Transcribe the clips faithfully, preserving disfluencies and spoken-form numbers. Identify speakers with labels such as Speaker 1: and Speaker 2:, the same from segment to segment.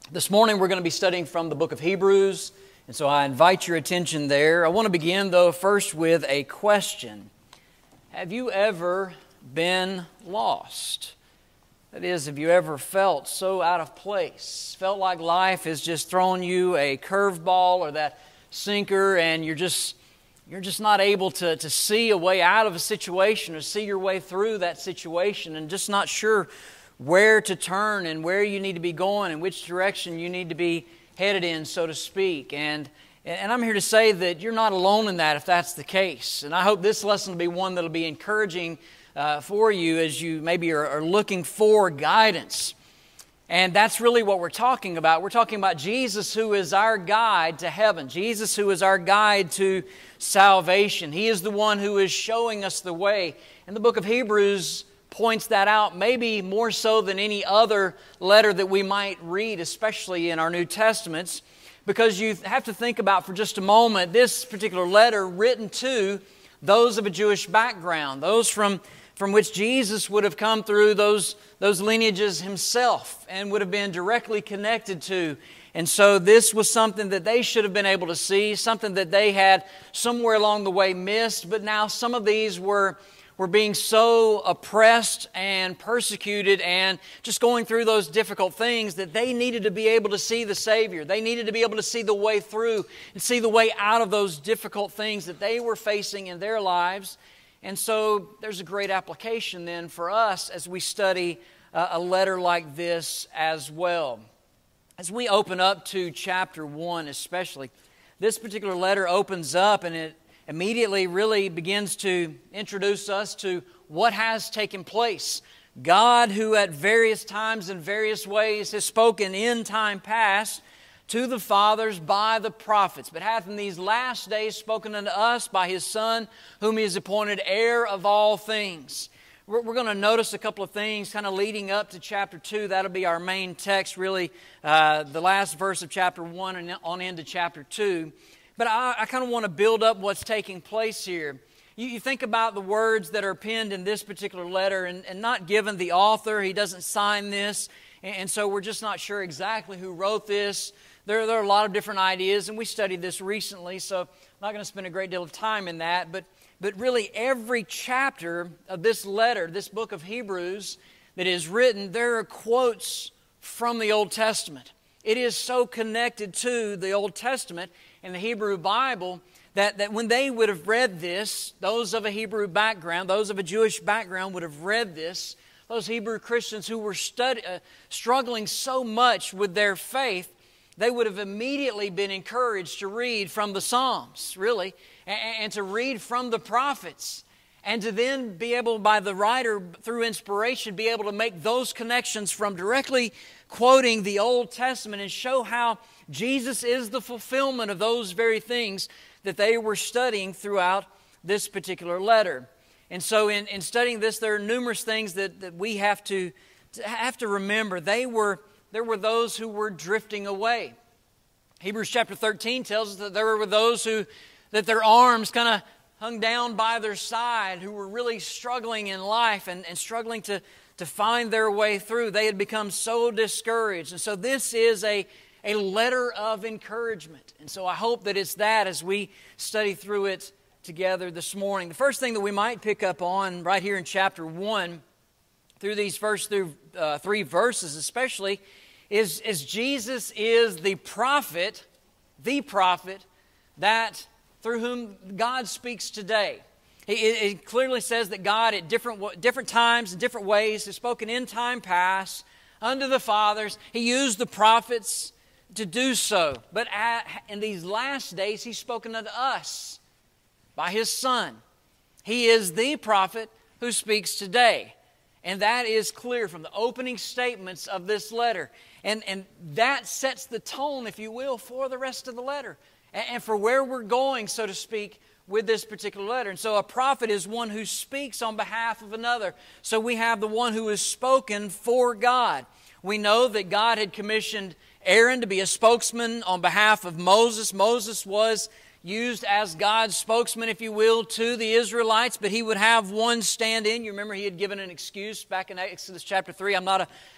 Speaker 1: This morning we're going to be studying from the book of Hebrews, and so I invite your attention there. I want to begin, though, first with a question. Have you ever been lost? That is, have you ever felt so out of place? Felt like life has just thrown you a curveball or that sinker, and you're just you're just not able to, to see a way out of a situation or see your way through that situation, and just not sure where to turn and where you need to be going and which direction you need to be headed in, so to speak. And and I'm here to say that you're not alone in that if that's the case. And I hope this lesson will be one that will be encouraging uh, for you as you maybe are, are looking for guidance. And that's really what we're talking about. We're talking about Jesus, who is our guide to heaven. Jesus, who is our guide to salvation. He is the one who is showing us the way. And the book of Hebrews points that out, maybe more so than any other letter that we might read, especially in our New Testaments, because you have to think about for just a moment this particular letter written to those of a Jewish background, those from, from which Jesus would have come through those, those lineages himself and would have been directly connected to. And so this was something that they should have been able to see, something that they had somewhere along the way missed, but now some of these were were being so oppressed and persecuted and just going through those difficult things that they needed to be able to see the Savior. They needed to be able to see the way through and see the way out of those difficult things that they were facing in their lives. And so there's a great application then for us as we study uh, a letter like this as well. As we open up to chapter one especially, this particular letter opens up and it immediately really begins to introduce us to what has taken place. God, who at various times and various ways has spoken in time past to the fathers by the prophets, but hath in these last days spoken unto us by His Son, whom He has appointed heir of all things. We're, we're going to notice a couple of things kind of leading up to chapter two. That'll be our main text, really, uh, the last verse of chapter one and on into chapter two. But I, I kind of want to build up what's taking place here. You, you think about the words that are penned in this particular letter and, and not given the author. He doesn't sign this. And, and so we're just not sure exactly who wrote this. There, there are a lot of different ideas, and we studied this recently, so I'm not going to spend a great deal of time in that. But, but really every chapter of this letter, this book of Hebrews that is written, there are quotes from the Old Testament. It is so connected to the Old Testament in the Hebrew Bible that, that when they would have read this, those of a Hebrew background, those of a Jewish background would have read this, those Hebrew Christians who were study, uh, struggling so much with their faith, they would have immediately been encouraged to read from the Psalms, really, and, and to read from the prophets, and to then be able, by the writer, through inspiration, be able to make those connections from directly quoting the Old Testament and show how Jesus is the fulfillment of those very things that they were studying throughout this particular letter. And so in, in studying this, there are numerous things that, that we have to, to have to remember. They were, there were those who were drifting away. Hebrews chapter thirteen tells us that there were those who, that their arms kind of hung down by their side, who were really struggling in life and, and struggling to, to find their way through. They had become so discouraged. And so this is a, a letter of encouragement. And so I hope that it's that as we study through it together this morning. The first thing that we might pick up on right here in chapter one, through these first through, uh, three verses especially, is, is Jesus is the prophet, the prophet that through whom God speaks today. It, it clearly says that God at different, different times and different ways has spoken in time past unto the fathers. He used the prophets to do so. But at, in these last days, He's spoken unto us by His Son. He is the prophet who speaks today. And that is clear from the opening statements of this letter. And, and that sets the tone, if you will, for the rest of the letter. And, and for where we're going, so to speak, with this particular letter. And so a prophet is one who speaks on behalf of another. So we have the one who is spoken for God. We know that God had commissioned Aaron to be a spokesman on behalf of Moses. Moses was used as God's spokesman, if you will, to the Israelites, but he would have one stand in. You remember he had given an excuse back in Exodus chapter three. I'm not a,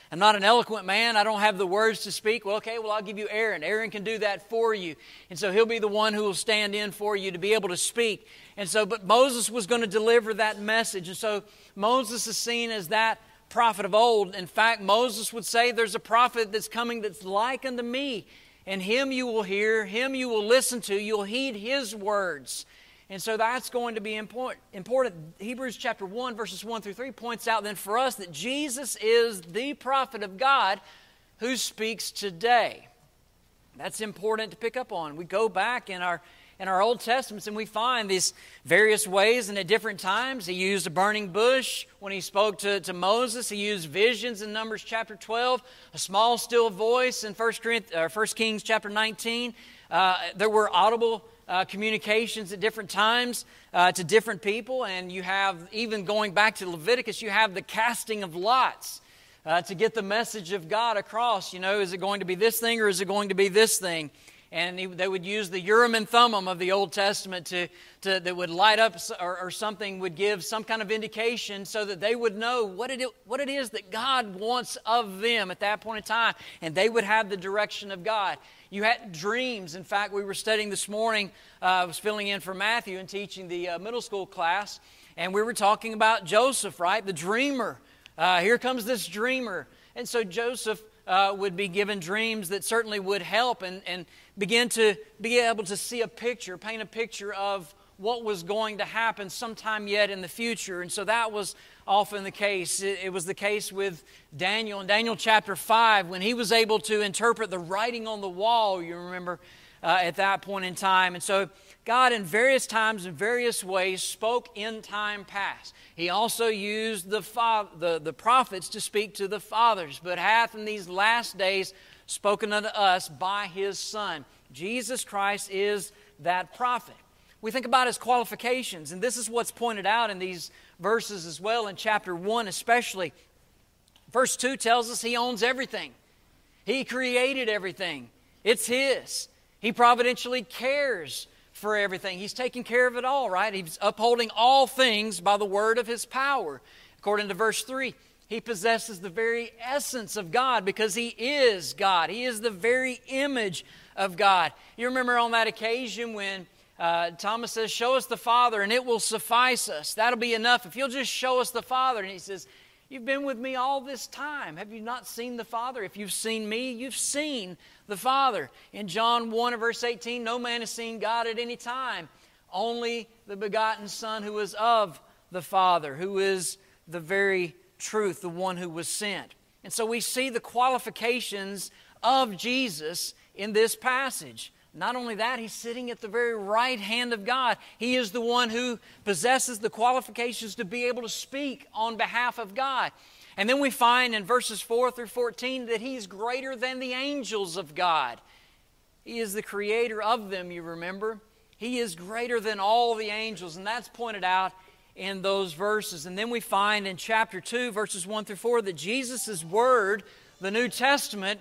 Speaker 1: I'm not an eloquent man. I don't have the words to speak. Well, okay, well, I'll give you Aaron. Aaron can do that for you. And so he'll be the one who will stand in for you to be able to speak. And so, but Moses was going to deliver that message. And so Moses is seen as that prophet of old. In fact, Moses would say, there's a prophet that's coming that's like unto me. And him you will hear, him you will listen to, you'll heed his words. And so that's going to be important. important. Hebrews chapter one, verses one through three points out then for us that Jesus is the prophet of God who speaks today. That's important to pick up on. We go back in our in our Old Testaments and we find these various ways and at different times. He used a burning bush when he spoke to, to Moses. He used visions in Numbers chapter twelve, a small still voice in First Kings chapter nineteen. Uh, there were audible Uh, communications at different times uh, to different people, and you have, even going back to Leviticus, you have the casting of lots uh, to get the message of God across. You know, is it going to be this thing or is it going to be this thing? And he, they would use the Urim and Thummim of the Old Testament to, to that would light up, or, or something would give some kind of indication so that they would know what it, what it is that God wants of them at that point in time, and they would have the direction of God. You had dreams. In fact, we were studying this morning. Uh, I was filling in for Matthew and teaching the uh, middle school class. And we were talking about Joseph, right? The dreamer. Uh, here comes this dreamer. And so Joseph uh, would be given dreams that certainly would help and, and begin to be able to see a picture, paint a picture of what was going to happen sometime yet in the future. And so that was often the case. It, it was the case with Daniel. In Daniel chapter five, when he was able to interpret the writing on the wall, you remember, uh, at that point in time. And so God in various times and various ways spoke in time past. He also used the, fa- the, the prophets to speak to the fathers, but hath in these last days spoken unto us by His Son. Jesus Christ is that prophet. We think about His qualifications, and this is what's pointed out in these verses as well, in chapter one especially. Verse two tells us He owns everything. He created everything. It's His. He providentially cares for everything. He's taking care of it all, right? He's upholding all things by the word of His power. According to verse three, He possesses the very essence of God because He is God. He is the very image of God. You remember on that occasion when Uh, Thomas says, show us the Father and it will suffice us. That'll be enough. If you'll just show us the Father. And He says, you've been with me all this time. Have you not seen the Father? If you've seen me, you've seen the Father. In John one and verse eighteen, no man has seen God at any time. Only the begotten Son who is of the Father, who is the very truth, the one who was sent. And so we see the qualifications of Jesus in this passage. Not only that, He's sitting at the very right hand of God. He is the one who possesses the qualifications to be able to speak on behalf of God. And then we find in verses four through fourteen that He's greater than the angels of God. He is the creator of them, you remember. He is greater than all the angels, and that's pointed out in those verses. And then we find in chapter two, verses one through four, that Jesus' word, the New Testament,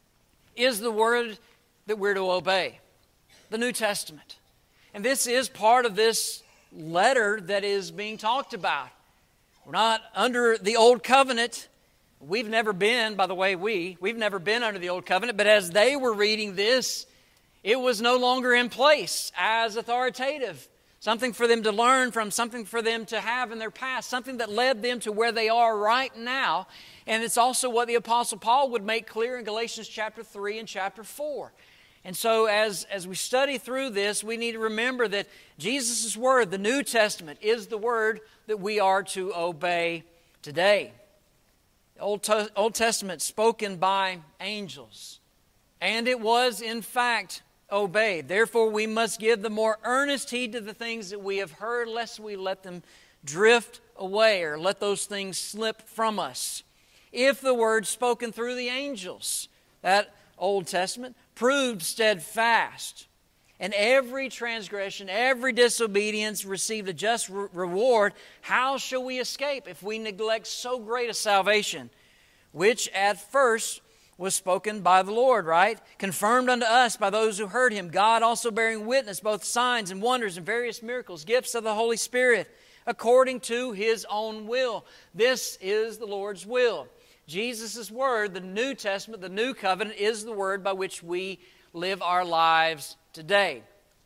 Speaker 1: is the word that we're to obey. The New Testament. And this is part of this letter that is being talked about. We're not under the Old Covenant. We've never been, by the way, we, we've never been under the Old Covenant, but as they were reading this, it was no longer in place as authoritative. Something for them to learn from, something for them to have in their past, something that led them to where they are right now. And it's also what the Apostle Paul would make clear in Galatians chapter three and chapter four. And so as, as we study through this, we need to remember that Jesus' word, the New Testament, is the word that we are to obey today. The Old, Te- Old Testament spoken by angels. And it was, in fact, obeyed. Therefore, we must give the more earnest heed to the things that we have heard, lest we let them drift away or let those things slip from us. If the word spoken through the angels, that Old Testament, proved steadfast, and every transgression, every disobedience received a just re- reward, how shall we escape if we neglect so great a salvation, which at first was spoken by the Lord, right? Confirmed unto us by those who heard Him, God also bearing witness, both signs and wonders and various miracles, gifts of the Holy Spirit, according to His own will. This is the Lord's will. Jesus' Word, the New Testament, the New Covenant, is the Word by which we live our lives today.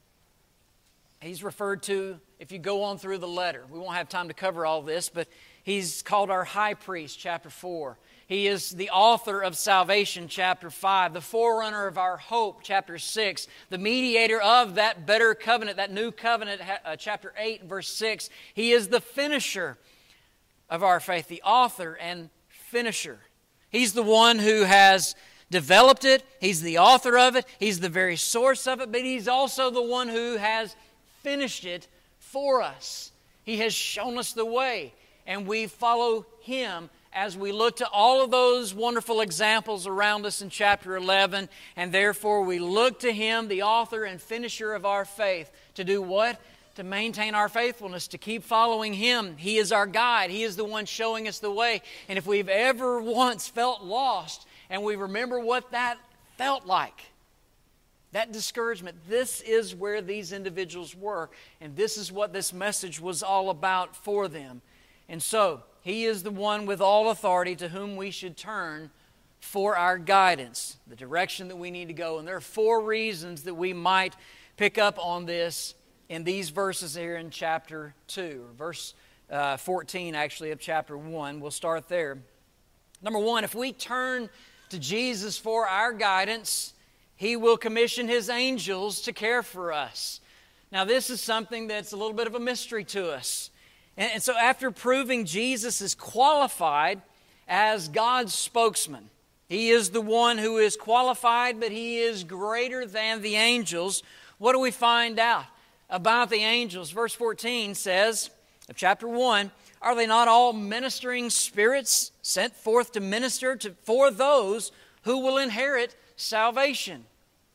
Speaker 1: He's referred to, if you go on through the letter, we won't have time to cover all this, but He's called our high priest, chapter four. He is the author of salvation, chapter five. The forerunner of our hope, chapter six. The mediator of that better covenant, that new covenant, uh, chapter eight, verse six. He is the finisher of our faith, the author and finisher. He's the one who has developed it. He's the author of it. He's the very source of it. But He's also the one who has finished it for us. He has shown us the way. And we follow Him as we look to all of those wonderful examples around us in chapter eleven. And therefore we look to Him, the author and finisher of our faith, to do what? To maintain our faithfulness, to keep following Him. He is our guide. He is the one showing us the way. And if we've ever once felt lost, and we remember what that felt like, that discouragement, this is where these individuals were. And this is what this message was all about for them. And so, He is the one with all authority to whom we should turn for our guidance, the direction that we need to go. And there are four reasons that we might pick up on this in these verses here in chapter two, or verse uh, fourteen actually of chapter one. We'll start there. Number one, if we turn to Jesus for our guidance, He will commission His angels to care for us. Now this is something that's a little bit of a mystery to us. And so after proving Jesus is qualified as God's spokesman, He is the one who is qualified, but He is greater than the angels. What do we find out about the angels? Verse fourteen says of chapter one, "Are they not all ministering spirits sent forth to minister to, for those who will inherit salvation?"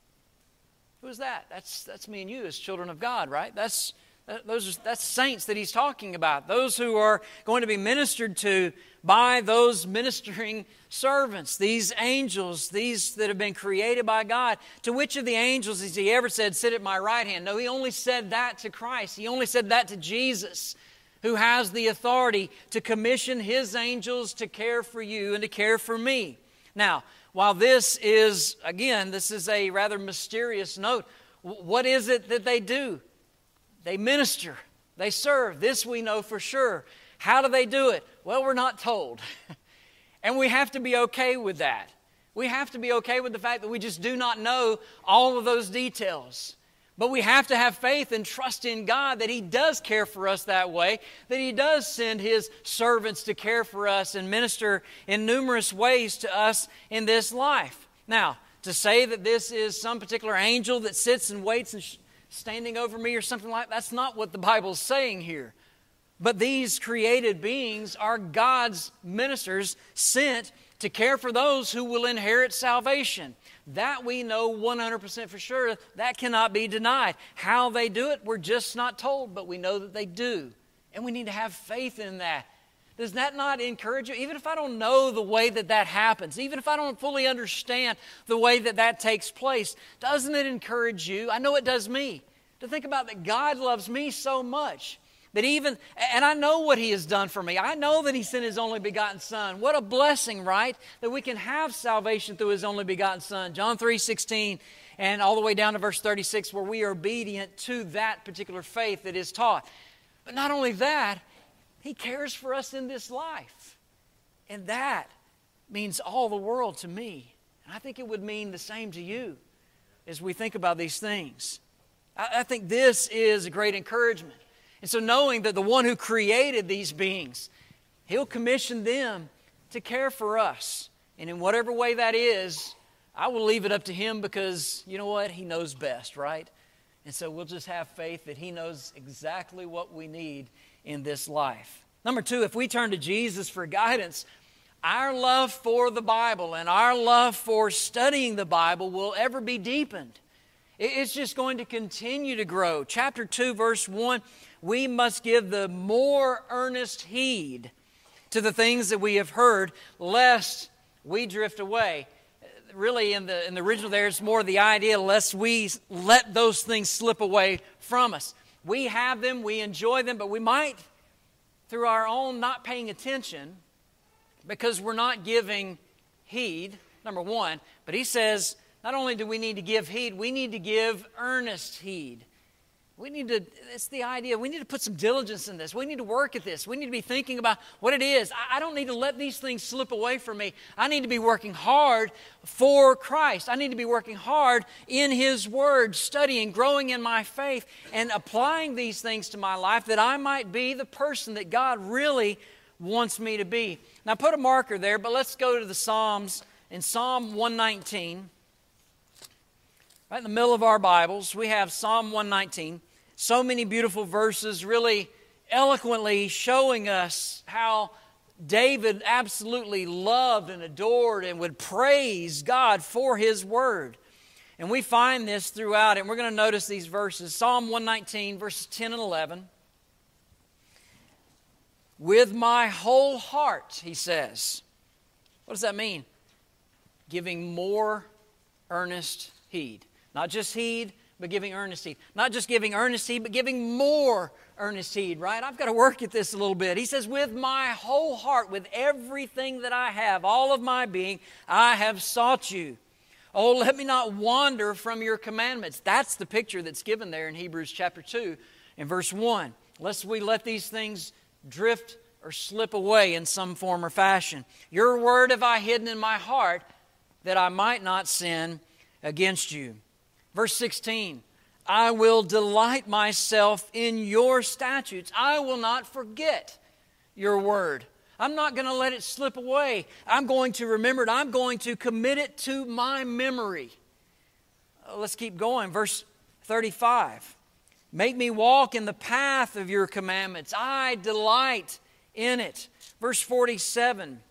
Speaker 1: Who is that? That's, that's me and you as children of God, right? That's Those are, that's saints that He's talking about. Those who are going to be ministered to by those ministering servants. These angels, these that have been created by God. To which of the angels has He ever said, "Sit at my right hand"? No, He only said that to Christ. He only said that to Jesus, who has the authority to commission His angels to care for you and to care for me. Now, while this is, again, this is a rather mysterious note, what is it that they do? They minister. They serve. This we know for sure. How do they do it? Well, we're not told. And we have to be okay with that. We have to be okay with the fact that we just do not know all of those details. But we have to have faith and trust in God that He does care for us that way, that He does send His servants to care for us and minister in numerous ways to us in this life. Now, to say that this is some particular angel that sits and waits and sh- standing over me or something like that, that's not what the Bible's saying here. But these created beings are God's ministers sent to care for those who will inherit salvation. That we know one hundred percent for sure. That cannot be denied. How they do it, we're just not told, but we know that they do. And we need to have faith in that. Does that not encourage you? Even if I don't know the way that that happens, even if I don't fully understand the way that that takes place, doesn't it encourage you? I know it does me. To think about that God loves me so much that even, and I know what He has done for me. I know that He sent His only begotten Son. What a blessing, right? That we can have salvation through His only begotten Son. John three sixteen and all the way down to verse thirty-six, where we are obedient to that particular faith that is taught. But not only that, He cares for us in this life. And that means all the world to me. And I think it would mean the same to you as we think about these things. I, I think this is a great encouragement. And so knowing that the one who created these beings, He'll commission them to care for us. And in whatever way that is, I will leave it up to Him because, you know what, He knows best, right? And so we'll just have faith that He knows exactly what we need in this life. Number two, if we turn to Jesus for guidance, our love for the Bible and our love for studying the Bible will ever be deepened. It's just going to continue to grow. Chapter two, verse one, we must give the more earnest heed to the things that we have heard, lest we drift away. Really, in the, in the original there, it's more the idea, lest we let those things slip away from us. We have them, we enjoy them, but we might, through our own not paying attention, because we're not giving heed, number one. But he says, not only do we need to give heed, we need to give earnest heed. We need to, it's the idea, we need to put some diligence in this. We need to work at this. We need to be thinking about what it is. I, I don't need to let these things slip away from me. I need to be working hard for Christ. I need to be working hard in His Word, studying, growing in my faith, and applying these things to my life that I might be the person that God really wants me to be. Now put a marker there, but let's go to the Psalms. In Psalm one nineteen, right in the middle of our Bibles, we have Psalm one nineteen. So many beautiful verses, really eloquently showing us how David absolutely loved and adored and would praise God for His Word. And we find this throughout it. And we're going to notice these verses. Psalm one nineteen, verses ten and eleven. With my whole heart, he says. What does that mean? Giving more earnest heed. Not just heed, but giving earnest heed. Not just giving earnest heed, but giving more earnest heed, right? I've got to work at this a little bit. He says, with my whole heart, with everything that I have, all of my being, I have sought you. Oh, let me not wander from your commandments. That's the picture that's given there in Hebrews chapter two and verse one. Lest we let these things drift or slip away in some form or fashion. Your word have I hidden in my heart that I might not sin against you. Verse sixteen, I will delight myself in your statutes. I will not forget your word. I'm not going to let it slip away. I'm going to remember it. I'm going to commit it to my memory. Uh, let's keep going. Verse thirty-five, make me walk in the path of your commandments. I delight in it. Verse forty-seven,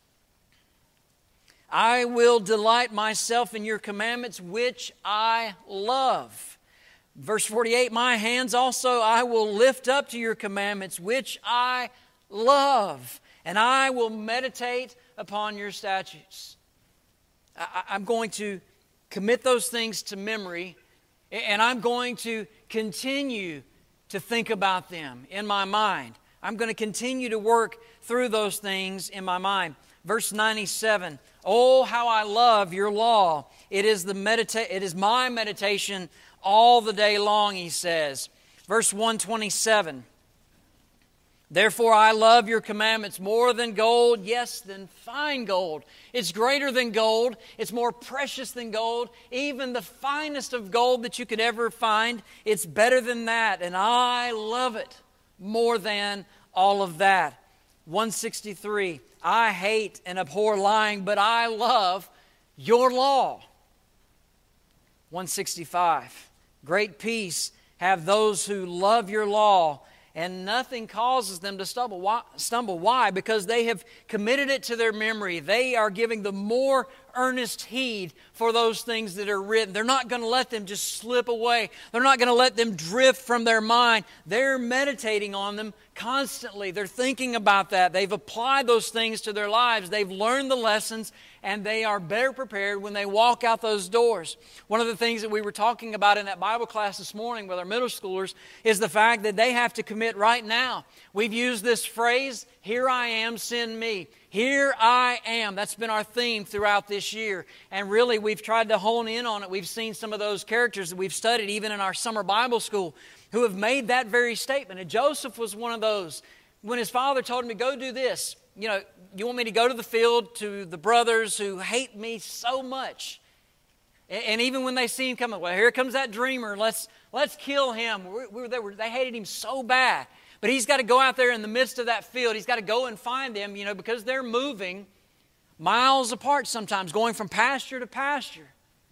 Speaker 1: I will delight myself in your commandments, which I love. Verse forty-eight, my hands also I will lift up to your commandments, which I love, and I will meditate upon your statutes. I, I'm going to commit those things to memory, and I'm going to continue to think about them in my mind. I'm going to continue to work through those things in my mind. Verse ninety-seven, oh, how I love your law. It is the medita- it is my meditation all the day long, he says. Verse one twenty-seven, therefore I love your commandments more than gold, yes, than fine gold. It's greater than gold. It's more precious than gold. Even the finest of gold that you could ever find, it's better than that. And I love it more than all of that. one sixty-three, I hate and abhor lying, but I love your law. one sixty-five, great peace have those who love your law, and nothing causes them to stumble. Why? Stumble. Why? Because they have committed it to their memory. They are giving the more earnest heed for those things that are written. They're not going to let them just slip away. They're not going to let them drift from their mind. They're meditating on them constantly. They're thinking about that. They've applied those things to their lives. They've learned the lessons, and they are better prepared when they walk out those doors. One of the things that we were talking about in that Bible class this morning with our middle schoolers is the fact that they have to commit right now. We've used this phrase, here I am, send me. Here I am. That's been our theme throughout this year. And really, we've tried to hone in on it. We've seen some of those characters that we've studied even in our summer Bible school who have made that very statement. And Joseph was one of those. When his father told him to go do this, you know, you want me to go to the field to the brothers who hate me so much. And even when they see him coming, well, here comes that dreamer. Let's let's kill him. We, we, they, were, they hated him so bad. But he's got to go out there in the midst of that field. He's got to go and find them, you know, because they're moving miles apart sometimes, going from pasture to pasture.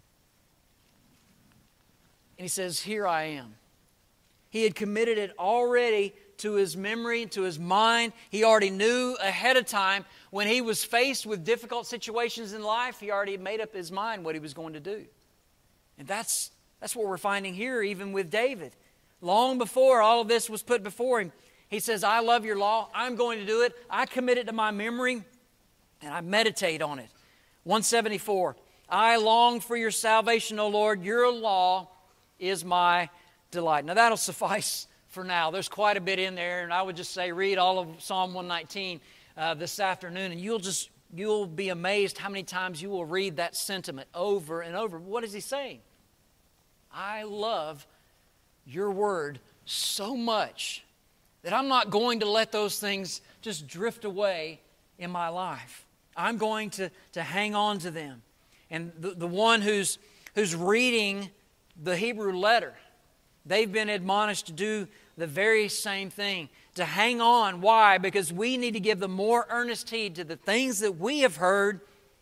Speaker 1: And he says, here I am. He had committed it already to his memory, to his mind. He already knew ahead of time when he was faced with difficult situations in life, he already made up his mind what he was going to do. And that's, that's what we're finding here even with David. Long before all of this was put before him, he says, I love your law. I'm going to do it. I commit it to my memory, and I meditate on it. one seventy-four, I long for your salvation, O Lord. Your law is my delight. Now, that'll suffice for now. There's quite a bit in there, and I would just say read all of Psalm one nineteen. uh, this afternoon, and you'll just, you'll be amazed how many times you will read that sentiment over and over. What is he saying? I love your word so much that I'm not going to let those things just drift away in my life. I'm going to, to hang on to them. And the, the one who's, who's reading the Hebrew letter, they've been admonished to do the very same thing, to hang on. Why? Because we need to give the more earnest heed to the things that we have heard,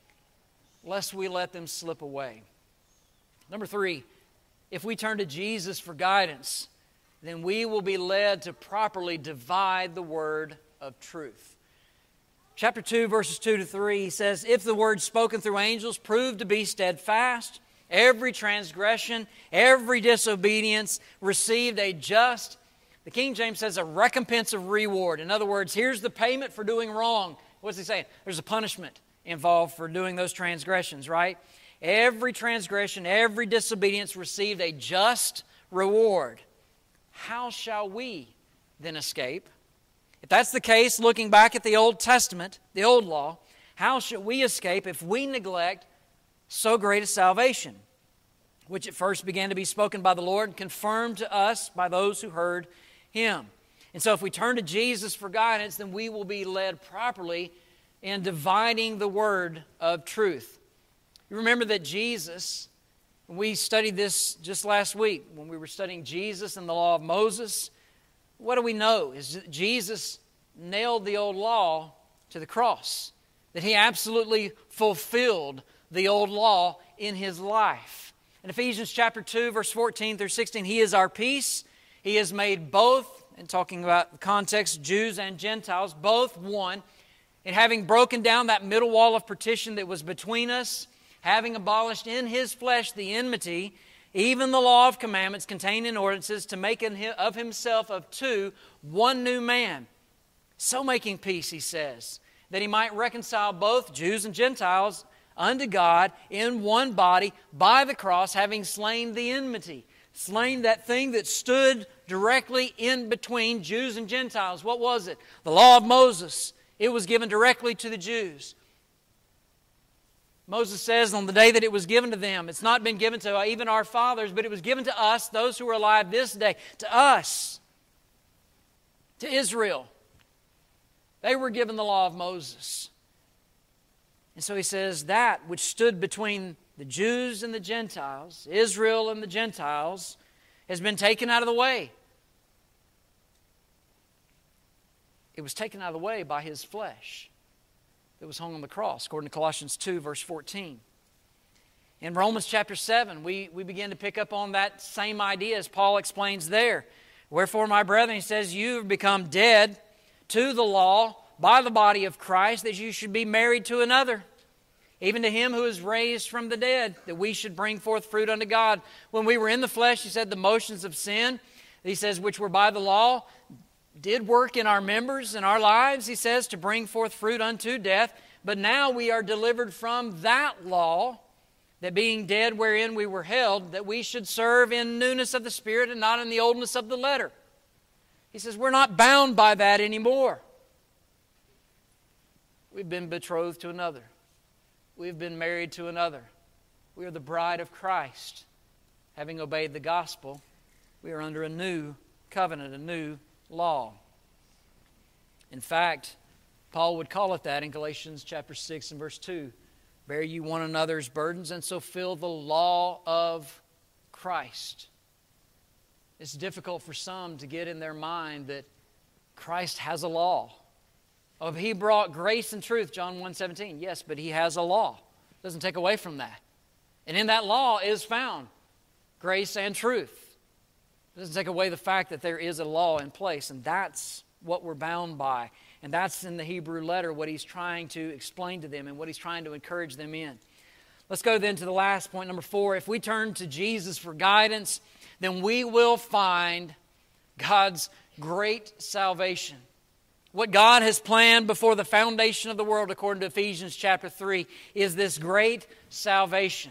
Speaker 1: lest we let them slip away. Number three, if we turn to Jesus for guidance, then we will be led to properly divide the word of truth. Chapter two, verses two to three, he says, if the word spoken through angels proved to be steadfast, every transgression, every disobedience received a just, the King James says, a recompense of reward. In other words, here's the payment for doing wrong. What's he saying? There's a punishment involved for doing those transgressions, right? Every transgression, every disobedience received a just reward. How shall we then escape? If that's the case, looking back at the Old Testament, the Old Law, how should we escape if we neglect so great a salvation, which at first began to be spoken by the Lord and confirmed to us by those who heard Him? And so if we turn to Jesus for guidance, then we will be led properly in dividing the word of truth. You remember that Jesus, we studied this just last week when we were studying Jesus and the law of Moses. What do we know? Is that Jesus nailed the old law to the cross. That He absolutely fulfilled the old law in His life. In Ephesians chapter two, verse fourteen through sixteen, He is our peace. He has made both, and talking about the context, Jews and Gentiles, both one. And having broken down that middle wall of partition that was between us, having abolished in His flesh the enmity, even the law of commandments contained in ordinances, to make of Himself of two one new man. So making peace, He says, that He might reconcile both Jews and Gentiles unto God in one body by the cross, having slain the enmity. Slain that thing that stood directly in between Jews and Gentiles. What was it? The law of Moses. It was given directly to the Jews. Moses says on the day that it was given to them, it's not been given to even our fathers, but it was given to us, those who are alive this day, to us, to Israel. They were given the law of Moses. And so he says that which stood between the Jews and the Gentiles, Israel and the Gentiles, has been taken out of the way. It was taken out of the way by His flesh that was hung on the cross, according to Colossians two, verse fourteen. In Romans chapter seven, we, we begin to pick up on that same idea as Paul explains there. Wherefore, my brethren, he says, you have become dead to the law by the body of Christ, that you should be married to another, even to Him who is raised from the dead, that we should bring forth fruit unto God. When we were in the flesh, he said, the motions of sin, he says, which were by the law, did work in our members, in our lives, he says, to bring forth fruit unto death. But now we are delivered from that law, that being dead wherein we were held, that we should serve in newness of the Spirit and not in the oldness of the letter. He says, we're not bound by that anymore. We've been betrothed to another. We've been married to another. We are the bride of Christ. Having obeyed the gospel, we are under a new covenant, a new law. In fact, Paul would call it that in Galatians chapter six and verse two. Bear you one another's burdens, and so fill the law of Christ. It's difficult for some to get in their mind that Christ has a law. Oh, He brought grace and truth, John one seventeen. Yes, but He has a law. Doesn't take away from that. And in that law is found grace and truth. It doesn't take away the fact that there is a law in place, and that's what we're bound by. And that's in the Hebrew letter what he's trying to explain to them and what he's trying to encourage them in. Let's go then to the last point, number four. If we turn to Jesus for guidance, then we will find God's great salvation. What God has planned before the foundation of the world, according to Ephesians chapter three, is this great salvation.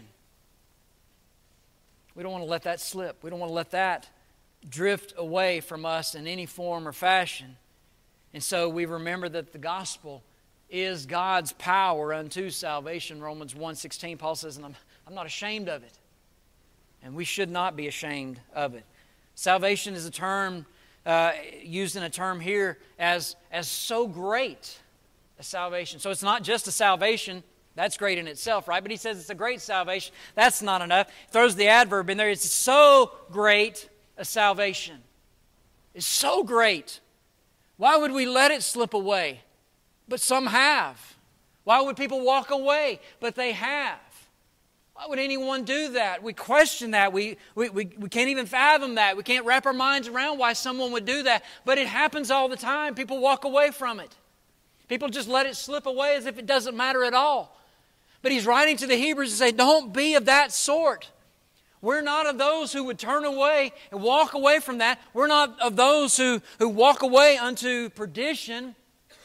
Speaker 1: We don't want to let that slip. We don't want to let that drift away from us in any form or fashion. And so we remember that the gospel is God's power unto salvation. Romans one sixteen, Paul says, and I'm, I'm not ashamed of it. And we should not be ashamed of it. Salvation is a term uh, used in a term here as, as so great a salvation. So it's not just a salvation. That's great in itself, right? But he says it's a great salvation. That's not enough. He throws the adverb in there. It's so great a salvation. It's so great. Why would we let it slip away? But some have. Why would people walk away? But they have. Why would anyone do that? We question that. We, we, we, we can't even fathom that. We can't wrap our minds around why someone would do that. But it happens all the time. People walk away from it. People just let it slip away as if it doesn't matter at all. But he's writing to the Hebrews and say, don't be of that sort. We're not of those who would turn away and walk away from that. We're not of those who, who walk away unto perdition.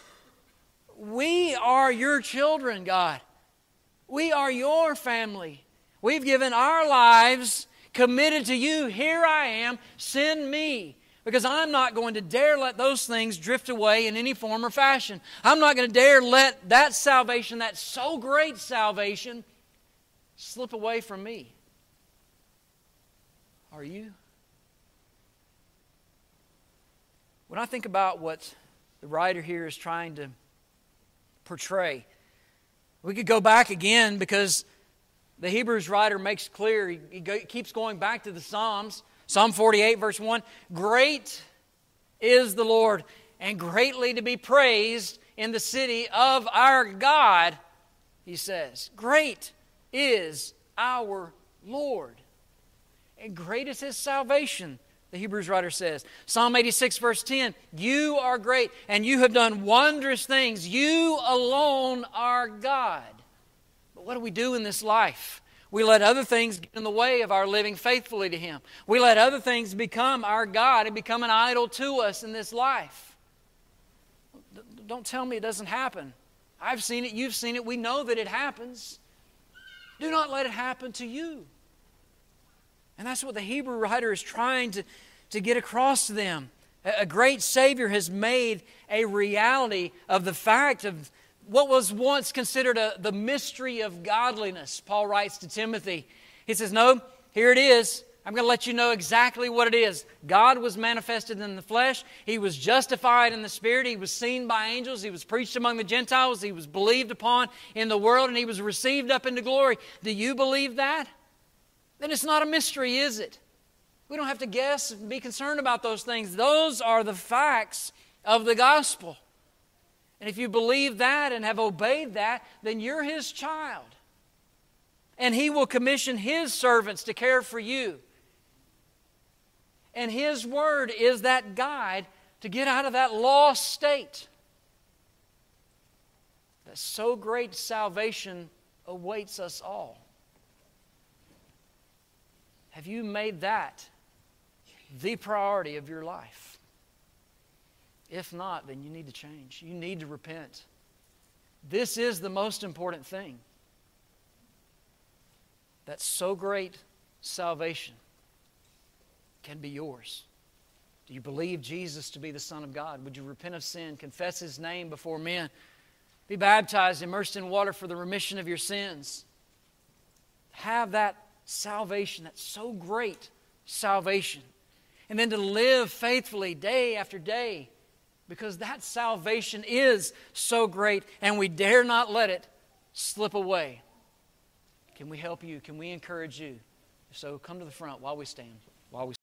Speaker 1: We are your children, God. We are your family. We've given our lives committed to you. Here I am, send me. Because I'm not going to dare let those things drift away in any form or fashion. I'm not going to dare let that salvation, that so great salvation, slip away from me. Are you? When I think about what the writer here is trying to portray, we could go back again because the Hebrews writer makes clear, he, he go, keeps going back to the Psalms. Psalm forty-eight, verse one, great is the Lord, and greatly to be praised in the city of our God, he says. Great is our Lord, and great is His salvation, the Hebrews writer says. Psalm eighty-six, verse ten, you are great, and you have done wondrous things. You alone are God. But what do we do in this life? We let other things get in the way of our living faithfully to Him. We let other things become our God and become an idol to us in this life. Don't tell me it doesn't happen. I've seen it, you've seen it, we know that it happens. Do not let it happen to you. And that's what the Hebrew writer is trying to, to get across to them. A great Savior has made a reality of the fact of what was once considered a, the mystery of godliness. Paul writes to Timothy. He says, no, here it is. I'm going to let you know exactly what it is. God was manifested in the flesh. He was justified in the Spirit. He was seen by angels. He was preached among the Gentiles. He was believed upon in the world, and He was received up into glory. Do you believe that? Then it's not a mystery, is it? We don't have to guess and be concerned about those things. Those are the facts of the gospel. And if you believe that and have obeyed that, then you're His child. And He will commission His servants to care for you. And His Word is that guide to get out of that lost state. That so great salvation awaits us all. Have you made that the priority of your life? If not, then you need to change. You need to repent. This is the most important thing. That so great salvation can be yours. Do you believe Jesus to be the Son of God? Would you repent of sin, confess His name before men, be baptized, immersed in water for the remission of your sins? Have that salvation, that so great salvation. And then to live faithfully day after day, because that salvation is so great and we dare not let it slip away. Can we help you? Can we encourage you? If so, come to the front while we stand. While we